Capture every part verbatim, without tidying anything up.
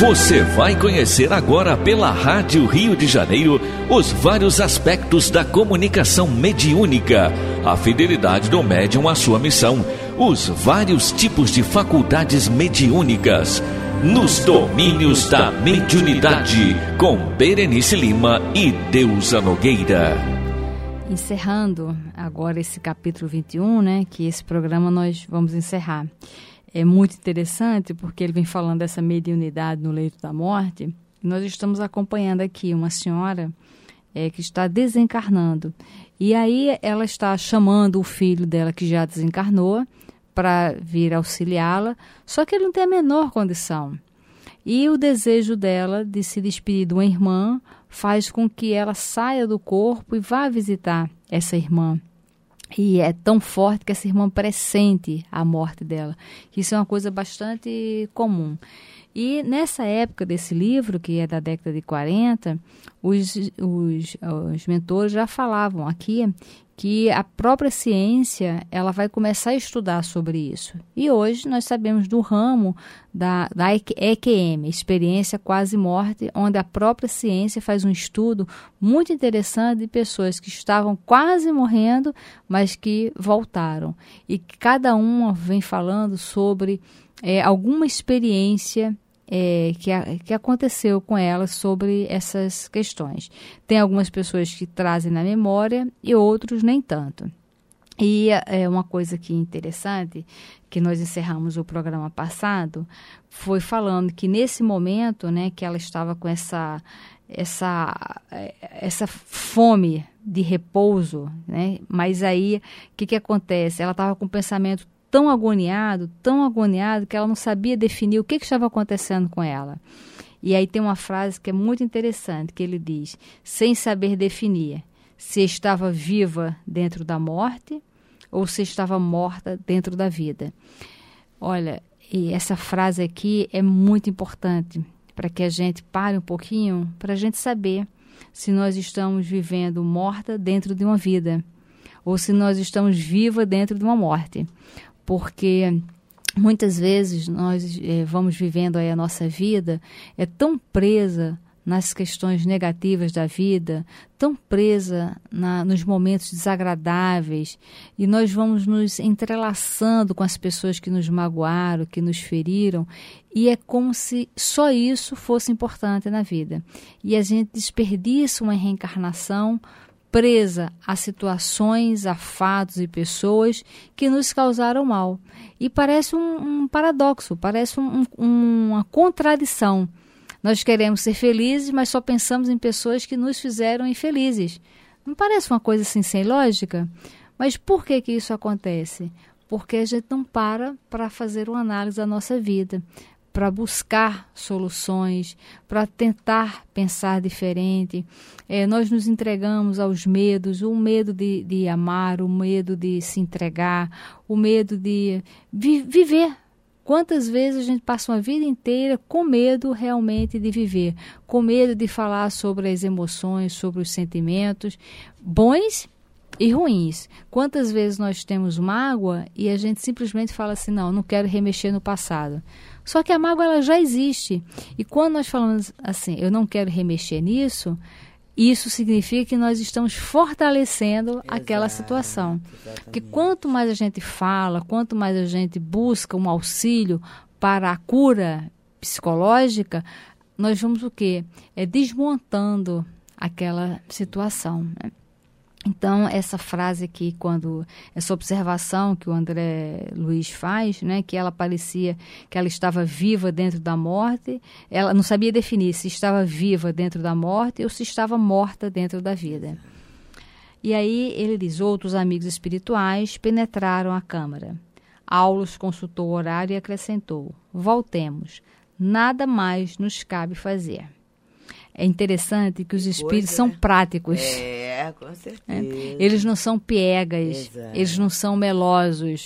Você vai conhecer agora pela Rádio Rio de Janeiro os vários aspectos da comunicação mediúnica, a fidelidade do médium à sua missão, os vários tipos de faculdades mediúnicas, nos domínios da mediunidade, com Berenice Lima e Deusa Nogueira. Encerrando agora esse capítulo vinte e um, né, que esse programa nós vamos encerrar. É muito interessante porque ele vem falando dessa mediunidade no leito da morte. Nós estamos acompanhando aqui uma senhora é, que está desencarnando. E aí ela está chamando o filho dela que já desencarnou para vir auxiliá-la, só que ele não tem a menor condição. E o desejo dela de se despedir de uma irmã faz com que ela saia do corpo e vá visitar essa irmã. E é tão forte que essa irmã pressente a morte dela. Isso é uma coisa bastante comum. E nessa época desse livro, que é da década de quarenta, os, os, os mentores já falavam aqui que a própria ciência ela vai começar a estudar sobre isso. E hoje nós sabemos do ramo da, da E Q M, Experiência Quase Morte, onde a própria ciência faz um estudo muito interessante de pessoas que estavam quase morrendo, mas que voltaram. E cada uma vem falando sobre é, alguma experiência É, que, a, que aconteceu com ela sobre essas questões. Tem algumas pessoas que trazem na memória e outros nem tanto. E é, uma coisa que interessante, que nós encerramos o programa passado, foi falando que nesse momento, né, que ela estava com essa, essa, essa fome de repouso, né, mas aí o que, que acontece? Ela estava com o pensamento tão agoniado, tão agoniado, que ela não sabia definir o que, que estava acontecendo com ela. E aí tem uma frase que é muito interessante, que ele diz, sem saber definir se estava viva dentro da morte ou se estava morta dentro da vida. Olha, e essa frase aqui é muito importante para que a gente pare um pouquinho, para a gente saber se nós estamos vivendo morta dentro de uma vida ou se nós estamos vivas dentro de uma morte. Porque muitas vezes nós eh, vamos vivendo aí a nossa vida, é tão presa nas questões negativas da vida, tão presa na, nos momentos desagradáveis, e nós vamos nos entrelaçando com as pessoas que nos magoaram, que nos feriram, e é como se só isso fosse importante na vida. E a gente desperdiça uma reencarnação presa a situações, a fatos e pessoas que nos causaram mal. E parece um, um paradoxo, parece um, um, uma contradição. Nós queremos ser felizes, mas só pensamos em pessoas que nos fizeram infelizes. Não parece uma coisa assim sem lógica? Mas por que que isso acontece? Porque a gente não para para fazer uma análise da nossa vida, para buscar soluções, para tentar pensar diferente. É, nós nos entregamos aos medos, o medo de, de amar, o medo de se entregar, o medo de vi- viver. Quantas vezes a gente passa uma vida inteira com medo realmente de viver, com medo de falar sobre as emoções, sobre os sentimentos, bons e ruins. Quantas vezes nós temos mágoa e a gente simplesmente fala assim, não, não quero remexer no passado. Só que a mágoa ela já existe. E quando nós falamos assim, eu não quero remexer nisso, isso significa que nós estamos fortalecendo Exato, aquela situação. Exatamente. Porque quanto mais a gente fala, quanto mais a gente busca um auxílio para a cura psicológica, nós vamos o quê? É desmontando aquela situação, né? Então, essa frase aqui, quando essa observação que o André Luiz faz, né, que ela parecia que ela estava viva dentro da morte, ela não sabia definir se estava viva dentro da morte ou se estava morta dentro da vida. E aí ele diz, outros amigos espirituais penetraram a câmara. Aulos consultou o horário e acrescentou, voltemos, nada mais nos cabe fazer. É interessante que os espíritos Coisa, são né? práticos. É, com certeza. É. Eles não são piegas, Exato. Eles não são melosos.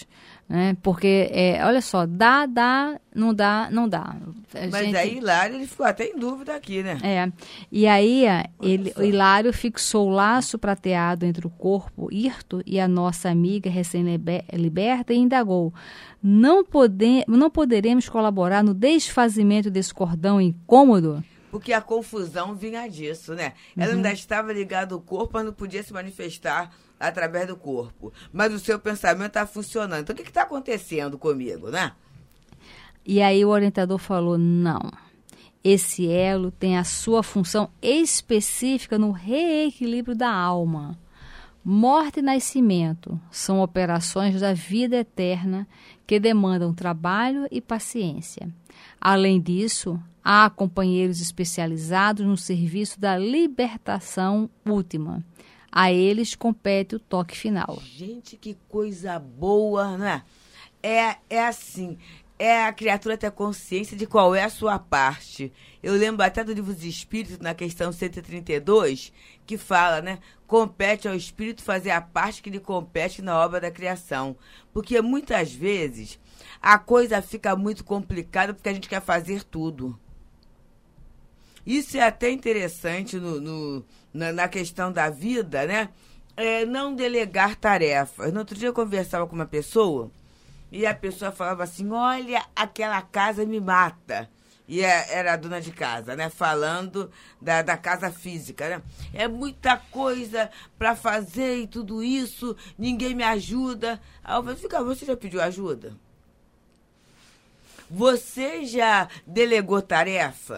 Né? Porque, é, olha só, dá, dá, não dá, não dá. A Mas gente... aí Hilário, ele ficou até em dúvida aqui, né? É, e aí ele, o Hilário fixou o laço prateado entre o corpo hirto e a nossa amiga recém-liberta e indagou: não, pode, não poderemos colaborar no desfazimento desse cordão incômodo? Porque a confusão vinha disso, né? Ela Uhum. ainda estava ligada ao corpo, mas não podia se manifestar através do corpo. Mas o seu pensamento está funcionando. Então, o que está acontecendo comigo, né? E aí o orientador falou: não, esse elo tem a sua função específica no reequilíbrio da alma. Morte e nascimento são operações da vida eterna que demandam trabalho e paciência. Além disso, há companheiros especializados no serviço da libertação última. A eles compete o toque final. Gente, que coisa boa, né? É, é assim, é a criatura ter consciência de qual é a sua parte. Eu lembro até do Livro dos Espíritos, na questão cento e trinta e dois, que fala, né? Compete ao espírito fazer a parte que lhe compete na obra da criação. Porque muitas vezes a coisa fica muito complicada porque a gente quer fazer tudo. Isso é até interessante no, no, na, na questão da vida, né? É não delegar tarefas. No outro dia eu conversava com uma pessoa e a pessoa falava assim: olha, aquela casa me mata. E é, era a dona de casa, né? Falando da, da casa física, né? É muita coisa para fazer e tudo isso, ninguém me ajuda. Aí eu falei: fica, você já pediu ajuda? Você já delegou tarefa?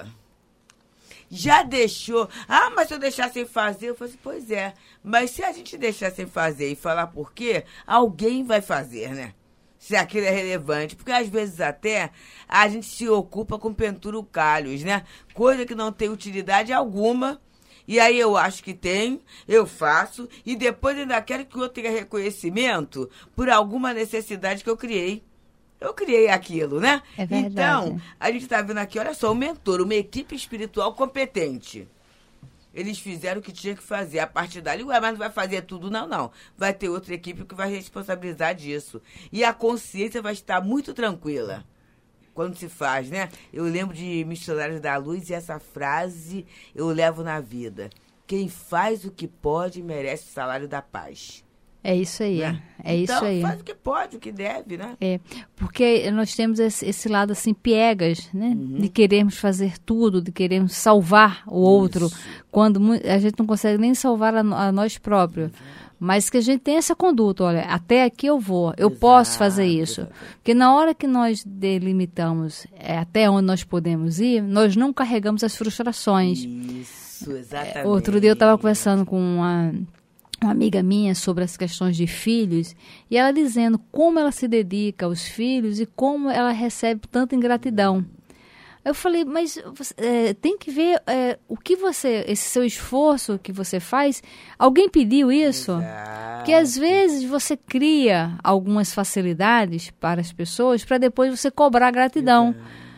Já deixou? Ah, mas se eu deixar sem fazer, eu falei assim: pois é, mas se a gente deixar sem fazer e falar por quê, alguém vai fazer, né? Se aquilo é relevante, porque às vezes até a gente se ocupa com penturucalhos, né? Coisa que não tem utilidade alguma, e aí eu acho que tem, eu faço, e depois ainda quero que o outro tenha reconhecimento por alguma necessidade que eu criei. Eu criei aquilo, né? É verdade. Então, a gente está vendo aqui, olha só, um mentor, uma equipe espiritual competente. Eles fizeram o que tinha que fazer. A partir dali, ué, mas não vai fazer tudo, não, não. Vai ter outra equipe que vai responsabilizar disso. E a consciência vai estar muito tranquila quando se faz, né? Eu lembro de Missionários da Luz e essa frase eu levo na vida: quem faz o que pode merece o salário da paz. É isso aí, Né? é então, isso aí. faz o que pode, o que deve, né? É, porque nós temos esse, esse lado assim, piegas, né? Uhum. De querermos fazer tudo, de querermos salvar o outro, Isso. quando mu- a gente não consegue nem salvar a, no- a nós próprios. Mas que a gente tem essa conduta: olha, até aqui eu vou, eu Exato, posso fazer isso. exato. Porque na hora que nós delimitamos é, até onde nós podemos ir, nós não carregamos as frustrações. Isso, exatamente. Outro dia eu estava conversando com uma, uma amiga minha sobre as questões de filhos, e ela dizendo como ela se dedica aos filhos e como ela recebe tanta ingratidão. Eu falei: mas você, é, tem que ver é, o que você, esse seu esforço que você faz, alguém pediu isso? Exato. Porque às vezes você cria algumas facilidades para as pessoas para depois você cobrar gratidão.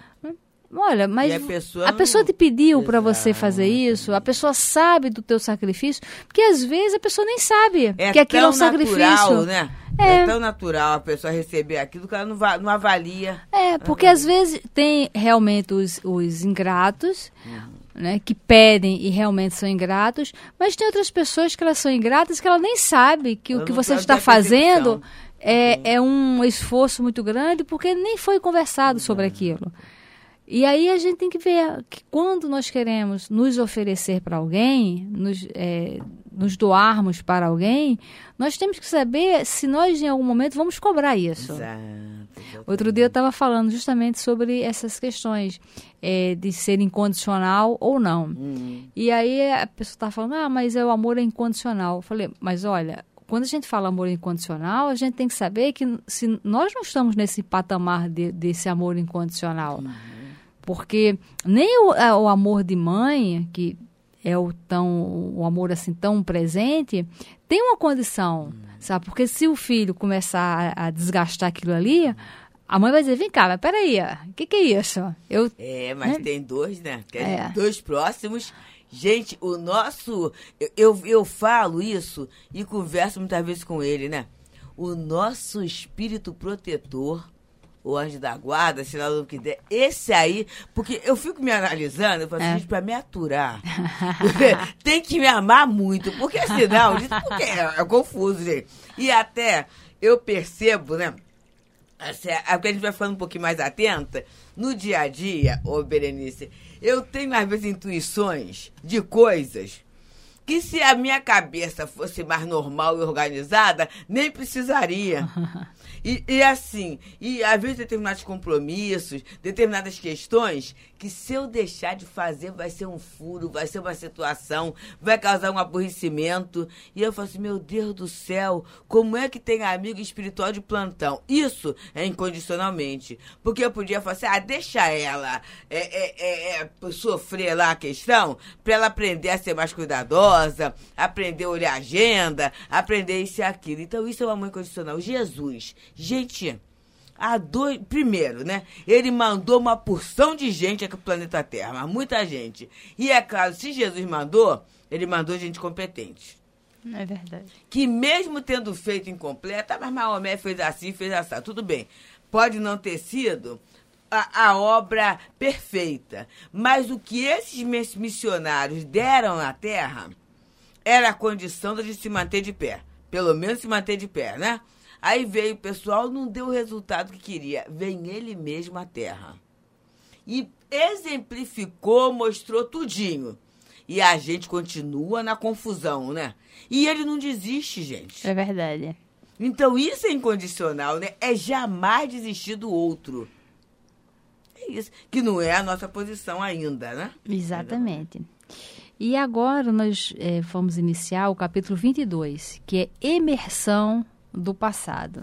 Olha, mas E a pessoa a não- pessoa te pediu para você Exato. fazer isso, a pessoa sabe do teu sacrifício, porque às vezes a pessoa nem sabe É que aquilo é tão um sacrifício. natural, né? É. É tão natural a pessoa receber aquilo que ela não, va- não avalia. É, porque às vezes tem realmente os, os ingratos, né, que pedem e realmente são ingratos, mas tem outras pessoas que elas são ingratas que ela nem sabe que Ela o que não você tem está a percepção. fazendo é, é um esforço muito grande porque nem foi conversado sobre aquilo. E aí a gente tem que ver que quando nós queremos nos oferecer para alguém, nos, é, nos doarmos para alguém, nós temos que saber se nós em algum momento vamos cobrar isso. Exato, exatamente. Outro dia eu estava falando justamente sobre essas questões é, de ser incondicional ou não. Hum. E aí a pessoa está falando: ah, mas é o amor é incondicional. Eu falei: mas olha, quando a gente fala amor incondicional, a gente tem que saber que se nós não estamos nesse patamar de, desse amor incondicional. Uhum. Porque nem o, a, o amor de mãe, que é o, tão, o amor assim tão presente, tem uma condição, sabe? Porque se o filho começar a, a desgastar aquilo ali, a mãe vai dizer: vem cá, mas peraí, o que, que é isso? Eu, É, mas né? tem dois, né? Que É. é. Dois próximos. Gente, o nosso... Eu, eu, eu falo isso e converso muitas vezes com ele, né? o nosso espírito protetor, o anjo da guarda, sei lá o que der, esse aí, porque eu fico me analisando, eu falo assim, É. gente, pra me aturar, tem que me amar muito, porque senão, porque é, é confuso, gente. E até eu percebo, né, assim, a a gente vai falando um pouquinho mais atenta, no dia a dia, ô Berenice, eu tenho às vezes intuições de coisas que se a minha cabeça fosse mais normal e organizada, nem precisaria. E, e assim, e às vezes determinados compromissos, determinadas questões, que se eu deixar de fazer vai ser um furo, vai ser uma situação, vai causar um aborrecimento. E eu falo assim, meu Deus do céu, como é que tem amigo espiritual de plantão? Isso é incondicionalmente. Porque eu podia falar assim, ah, deixa ela é, é, é, é, sofrer lá a questão, para ela aprender a ser mais cuidadosa, aprender a olhar a agenda, aprender isso e aquilo. Então isso é um amor incondicional. Jesus, gente, a dois, primeiro, né? Ele mandou uma porção de gente aqui pro planeta Terra, mas muita gente. E é claro, se Jesus mandou, ele mandou gente competente. É verdade. Que mesmo tendo feito incompleta, mas Maomé fez assim, fez assim, tudo bem. Pode não ter sido a, a obra perfeita, mas o que esses missionários deram à Terra era a condição de se manter de pé. Pelo menos se manter de pé, né? Aí veio o pessoal, não deu o resultado que queria. Vem ele mesmo à Terra. E exemplificou, mostrou tudinho. E a gente continua na confusão, né? E ele não desiste, gente. É verdade. Então isso é incondicional, né? É jamais desistir do outro. É isso. Que não é a nossa posição ainda, né? Exatamente. E agora nós é, vamos iniciar o capítulo vinte e dois, que é Emersão do Passado.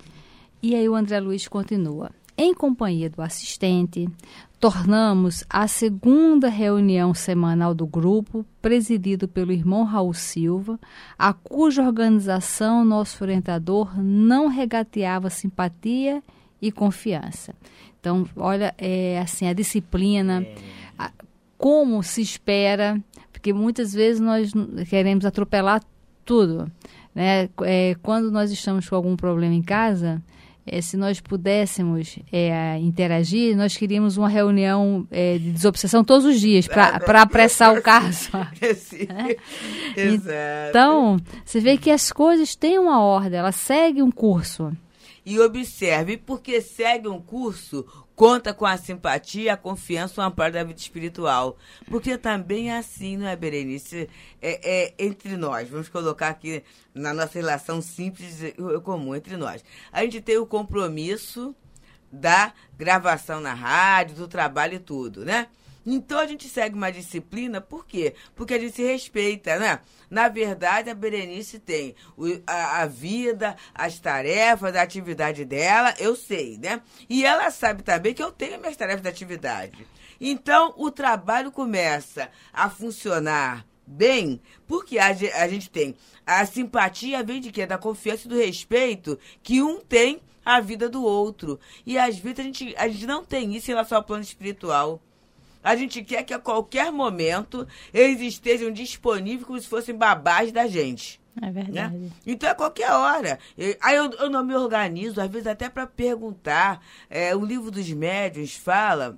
E aí o André Luiz continua. Em companhia do assistente, tornamos a segunda reunião semanal do grupo, presidido pelo irmão Raul Silva, a cuja organização nosso orientador não regateava simpatia e confiança. Então, olha, é, assim, a disciplina, a, como se espera, porque muitas vezes nós queremos atropelar tudo, né? É, quando nós estamos com algum problema em casa, é, se nós pudéssemos é, interagir, nós queríamos uma reunião é, de desobsessão todos os dias para apressar o caso. Sim, né? Exato. Então, você vê que as coisas têm uma ordem, elas seguem um curso. E observe, porque segue um curso, conta com a simpatia, a confiança, o amparo da vida espiritual. Porque também é assim, não é, Berenice? É, é entre nós, vamos colocar aqui na nossa relação simples e comum entre nós. A gente tem o compromisso da gravação na rádio, do trabalho e tudo, né? Então a gente segue uma disciplina, por quê? Porque a gente se respeita, né? Na verdade, a Berenice tem o, a, a vida, as tarefas, a atividade dela, eu sei, né? E ela sabe também que eu tenho minhas tarefas de atividade. Então, o trabalho começa a funcionar bem, porque a, a gente tem a simpatia, vem de quê? Da confiança e do respeito que um tem à vida do outro. E às vezes a gente, a gente não tem isso em relação ao plano espiritual. A gente quer que a qualquer momento eles estejam disponíveis como se fossem babás da gente. É verdade. Né? Então, a qualquer hora. Eu, aí eu, eu não me organizo, às vezes até para perguntar. É, o livro dos médiuns fala,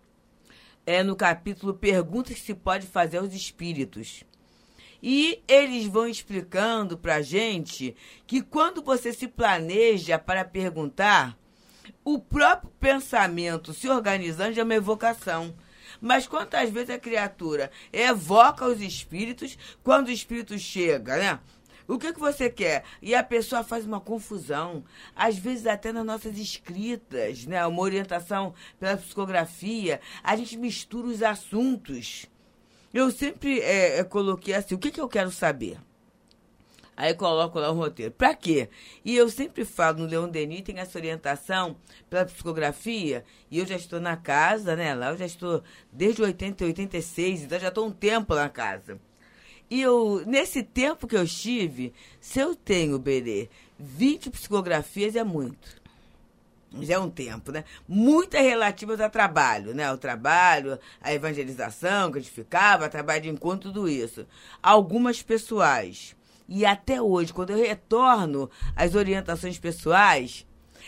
é, no capítulo Perguntas que se pode fazer aos espíritos. E eles vão explicando para a gente que quando você se planeja para perguntar, o próprio pensamento se organizando é uma evocação. Mas quantas vezes a criatura evoca os espíritos, quando o espírito chega, né? O que, que você quer? E a pessoa faz uma confusão, às vezes até nas nossas escritas, né? Uma orientação pela psicografia, a gente mistura os assuntos. Eu sempre é, coloquei assim, o que, que eu quero saber? Aí coloco lá o roteiro. Pra quê? E eu sempre falo, no Leon Denis tem essa orientação pela psicografia, e eu já estou na casa, né? Lá eu já estou desde oitenta, oitenta e seis, então já estou um tempo na casa. E eu, nesse tempo que eu estive, se eu tenho, Berê, vinte psicografias é muito. Já é um tempo, né? Muitas relativas ao trabalho, né? O trabalho, a evangelização que a gente ficava, trabalho de encontro, tudo isso. Algumas pessoais. E até hoje, quando eu retorno às orientações pessoais,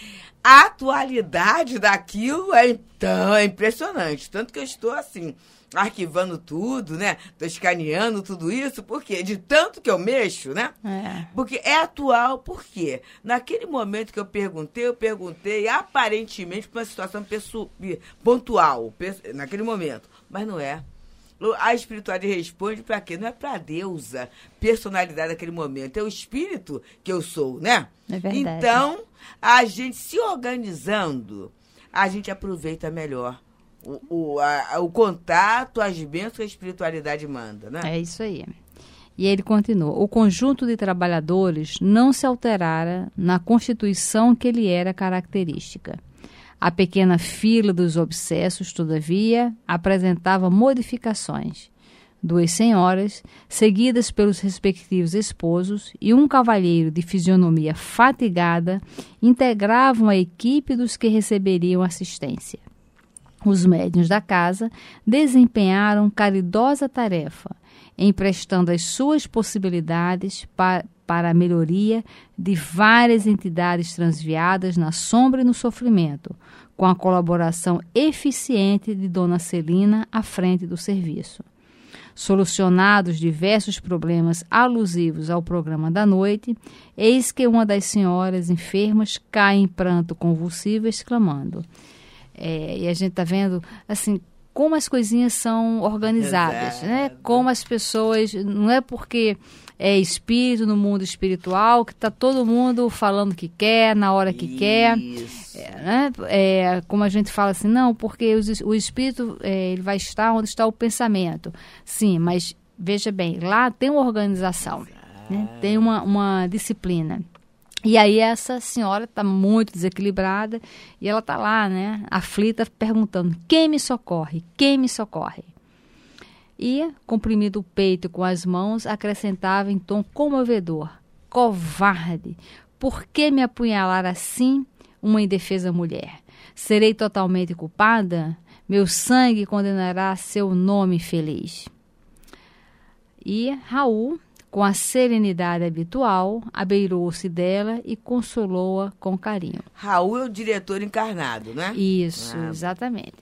a atualidade daquilo é, então, é impressionante. Tanto que eu estou assim, arquivando tudo, né? Estou escaneando tudo isso, por quê? De tanto que eu mexo, né? É. Porque é atual, por quê? Naquele momento que eu perguntei, eu perguntei aparentemente para uma situação pessoal, pontual, naquele momento. Mas não é. A espiritualidade responde para quê? Não é para a deusa, personalidade daquele momento. É o espírito que eu sou, né? É verdade. Então, a gente se organizando, a gente aproveita melhor O, o, a, o contato, as bênçãos que a espiritualidade manda, né? É isso aí. E ele continua. O conjunto de trabalhadores não se alterara na constituição que lhe era característica. A pequena fila dos obsessos, todavia, apresentava modificações. Duas senhoras, seguidas pelos respectivos esposos, e um cavalheiro de fisionomia fatigada, integravam a equipe dos que receberiam assistência. Os médiuns da casa desempenharam caridosa tarefa, emprestando as suas possibilidades pa para a melhoria de várias entidades transviadas na sombra e no sofrimento, com a colaboração eficiente de Dona Celina à frente do serviço. Solucionados diversos problemas alusivos ao programa da noite, eis que uma das senhoras enfermas cai em pranto convulsivo, exclamando... É, e a gente está vendo, assim, como as coisinhas são organizadas, Exato. né? Como as pessoas... Não é porque é espírito no mundo espiritual que está todo mundo falando o que quer, na hora que Isso. quer. É, né? é, como a gente fala assim, não, porque o, o espírito é, ele vai estar onde está o pensamento. Sim, mas veja bem, lá tem uma organização, né? Tem uma, uma disciplina. E aí essa senhora está muito desequilibrada e ela está lá, né, aflita, perguntando, quem me socorre? Quem me socorre? E, comprimindo o peito com as mãos, acrescentava em tom comovedor, covarde, por que me apunhalar assim uma indefesa mulher? Serei totalmente culpada? Meu sangue condenará seu nome infeliz. E Raul, com a serenidade habitual, abeirou-se dela e consolou-a com carinho. Raul é o diretor encarnado, né? Isso, ah. exatamente.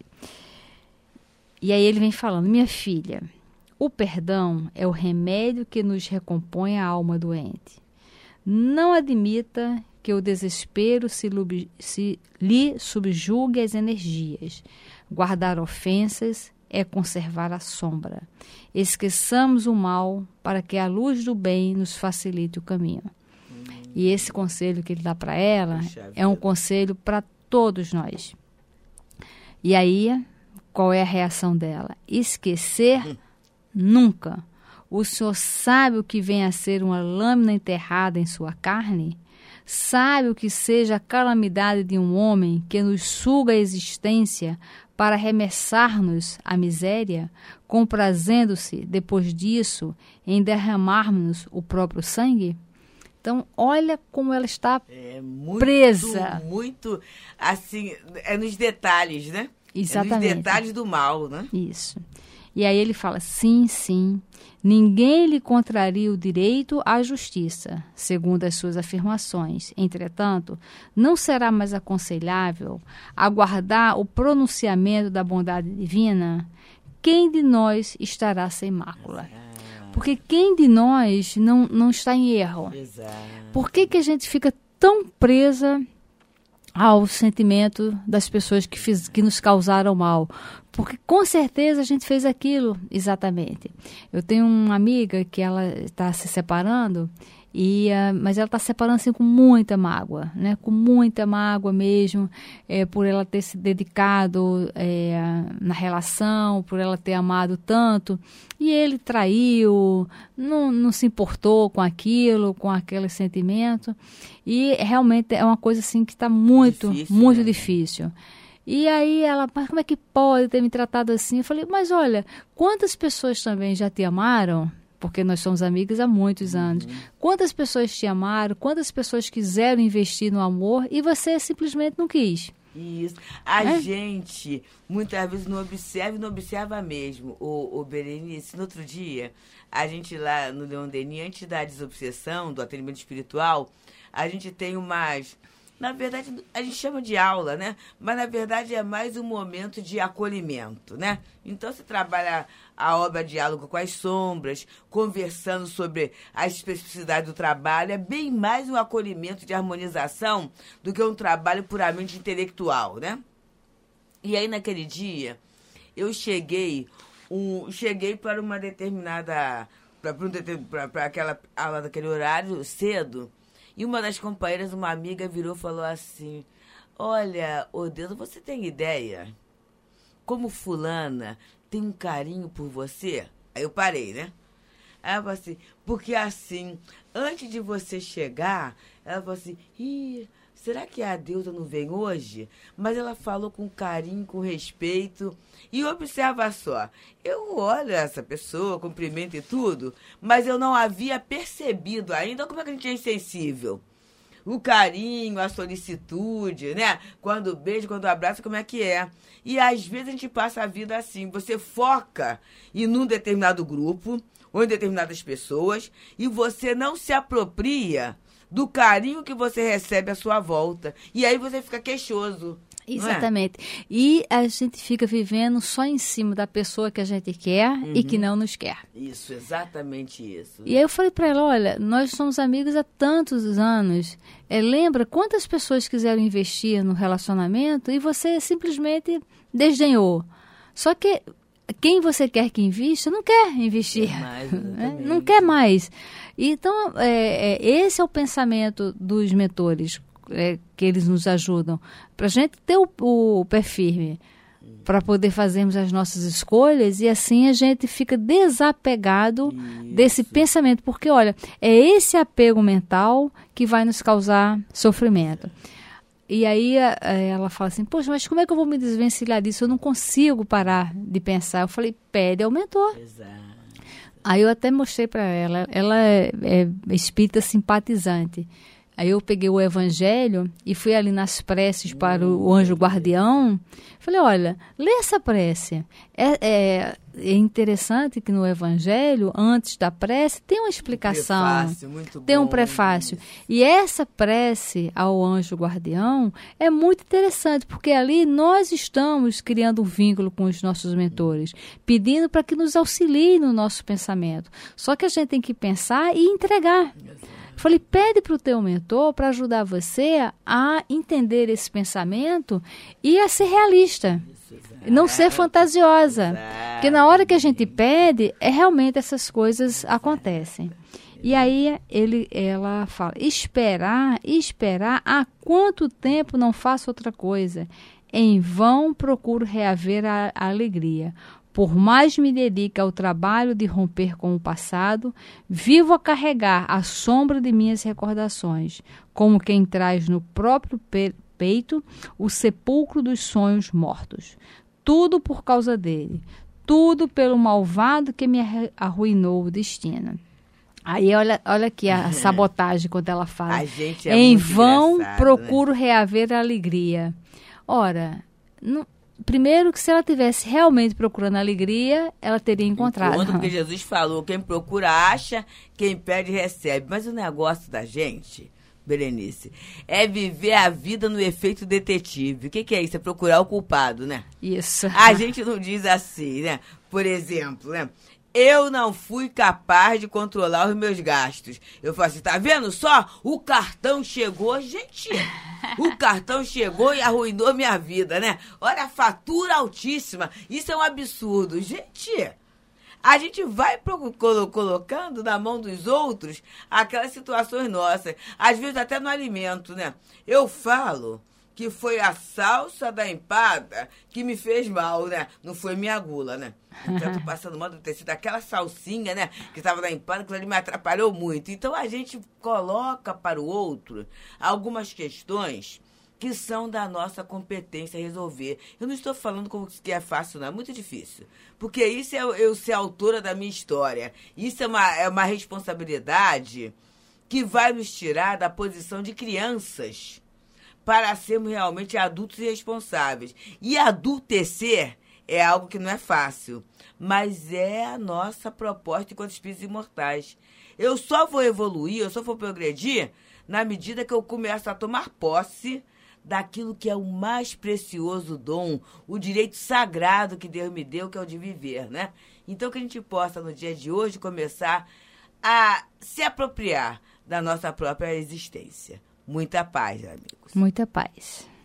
E aí ele vem falando, minha filha, o perdão é o remédio que nos recompõe a alma doente. Não admita que o desespero se, se lhe subjugue as energias. Guardar ofensas é conservar a sombra. Esqueçamos o mal para que a luz do bem nos facilite o caminho. Hum. E esse conselho que ele dá para ela Puxa é um vida. conselho para todos nós. E aí, qual é a reação dela? Esquecer hum. nunca. O senhor sabe o que vem a ser uma lâmina enterrada em sua carne? Sabe o que seja a calamidade de um homem que nos suga a existência para arremessar-nos à miséria, comprazendo-se, depois disso, em derramarmos o próprio sangue? Então, olha como ela está é muito, presa. Muito, assim, é nos detalhes, né? Exatamente. É nos detalhes do mal, né? Isso. E aí ele fala, sim, sim, ninguém lhe contraria o direito à justiça, segundo as suas afirmações. Entretanto, não será mais aconselhável aguardar o pronunciamento da bondade divina? Quem de nós estará sem mácula? Porque quem de nós não, não está em erro? Por que que a gente fica tão presa ao sentimento das pessoas que, fiz, que nos causaram mal? Porque com certeza a gente fez aquilo exatamente. Eu tenho uma amiga que ela está se separando, e, uh, mas ela está se separando assim, com muita mágoa, né? Com muita mágoa mesmo, é, por ela ter se dedicado é, na relação, por ela ter amado tanto. E ele traiu, não, não se importou com aquilo, com aquele sentimento. E realmente é uma coisa assim que está muito, difícil, muito né? difícil. E aí ela, mas como é que pode ter me tratado assim? Eu falei, mas olha, quantas pessoas também já te amaram? Porque nós somos amigas há muitos anos. Uhum. Quantas pessoas te amaram? Quantas pessoas quiseram investir no amor e você simplesmente não quis? Isso. A É. gente, muitas vezes, não observa e não observa mesmo. O, o Berenice, no outro dia, a gente lá no Leon Denis, antes da desobsessão, do atendimento espiritual, a gente tem umas... Na verdade, a gente chama de aula, né? Mas, na verdade, é mais um momento de acolhimento, né? Então, se trabalha a obra Diálogo com as Sombras, conversando sobre a especificidade do trabalho, é bem mais um acolhimento de harmonização do que um trabalho puramente intelectual, né? E aí, naquele dia, eu cheguei, um, cheguei para uma determinada... Para um, para aquela aula daquele horário, cedo. E uma das companheiras, uma amiga, virou e falou assim, olha, ô Deus, você tem ideia? Como fulana tem um carinho por você? Aí eu parei, né? Aí ela falou assim, porque assim, antes de você chegar, ela falou assim, ih, será que a deusa não vem hoje? Mas ela falou com carinho, com respeito. E observa só, eu olho essa pessoa, cumprimento e tudo, mas eu não havia percebido ainda como é que a gente é insensível. O carinho, a solicitude, né? Quando beijo, quando abraça, como é que é? E às vezes a gente passa a vida assim, você foca em um determinado grupo, ou em determinadas pessoas, e você não se apropria do carinho que você recebe à sua volta. E aí você fica queixoso. Exatamente. É? E a gente fica vivendo só em cima da pessoa que a gente quer uhum. e que não nos quer. Isso, exatamente isso. E aí eu falei para ela, olha, nós somos amigos há tantos anos. É, lembra quantas pessoas quiseram investir no relacionamento e você simplesmente desdenhou. Só que quem você quer que invista não quer investir. Mais, né? Não quer mais. Então, é, é, esse é o pensamento dos mentores. É, que eles nos ajudam, para a gente ter o, o pé firme, para poder fazermos as nossas escolhas e assim a gente fica desapegado Isso. desse pensamento, porque olha, é esse apego mental que vai nos causar sofrimento. E aí a, a, ela fala assim, poxa, mas como é que eu vou me desvencilhar disso? Eu não consigo parar de pensar. Eu falei, pede ao mentor. Exato. Aí eu até mostrei para ela, ela é, é espírita simpatizante. Aí eu peguei o evangelho e fui ali nas preces para o anjo guardião. Falei, olha, lê essa prece. É, é, é interessante que no evangelho, antes da prece, tem uma explicação. Um prefácio, muito tem bom, um prefácio. E essa prece ao anjo guardião é muito interessante, porque ali nós estamos criando um vínculo com os nossos mentores, pedindo para que nos auxiliem no nosso pensamento. Só que a gente tem que pensar e entregar. Falei, pede para o teu mentor para ajudar você a entender esse pensamento e a ser realista, Isso, não ser fantasiosa. Exato. Porque na hora que a gente pede, é realmente essas coisas acontecem. E aí ele, ela fala, esperar, esperar, há quanto tempo não faço outra coisa? Em vão procuro reaver a, a alegria. Por mais me dedique ao trabalho de romper com o passado, vivo a carregar a sombra de minhas recordações, como quem traz no próprio pe- peito o sepulcro dos sonhos mortos. Tudo por causa dele, tudo pelo malvado que me arruinou o destino. Aí olha, olha aqui a sabotagem quando ela fala. A gente é em muito vão procuro né? reaver a alegria. Ora, não... Primeiro que se ela tivesse realmente procurando alegria, ela teria encontrado. Encontro, porque Jesus falou, quem procura acha, quem pede recebe. Mas o negócio da gente, Berenice, é viver a vida no efeito detetive. O que, que é isso? É procurar o culpado, né? Isso. A gente não diz assim, né? Por exemplo, né? Eu não fui capaz de controlar os meus gastos. Eu falo assim, tá vendo só? O cartão chegou, gente. O cartão chegou e arruinou minha vida, né? Olha a fatura altíssima. Isso é um absurdo. Gente, a gente vai pro, colo, colocando na mão dos outros aquelas situações nossas. Às vezes até no alimento, né? Eu falo que foi a salsa da empada que me fez mal, né? Não foi minha gula, né? Então, eu tô passando mal do tecido, aquela salsinha, né? Que estava na empada, que ali me atrapalhou muito. Então, a gente coloca para o outro algumas questões que são da nossa competência resolver. Eu não estou falando como que é fácil, não. É muito difícil. Porque isso é eu ser autora da minha história. Isso é uma, é uma responsabilidade que vai nos tirar da posição de crianças para sermos realmente adultos e responsáveis. E adultecer é algo que não é fácil, mas é a nossa proposta enquanto espíritos imortais. Eu só vou evoluir, eu só vou progredir na medida que eu começo a tomar posse daquilo que é o mais precioso dom, o direito sagrado que Deus me deu, que é o de viver, né? Então, que a gente possa, no dia de hoje, começar a se apropriar da nossa própria existência. Muita paz, amigos. Muita paz.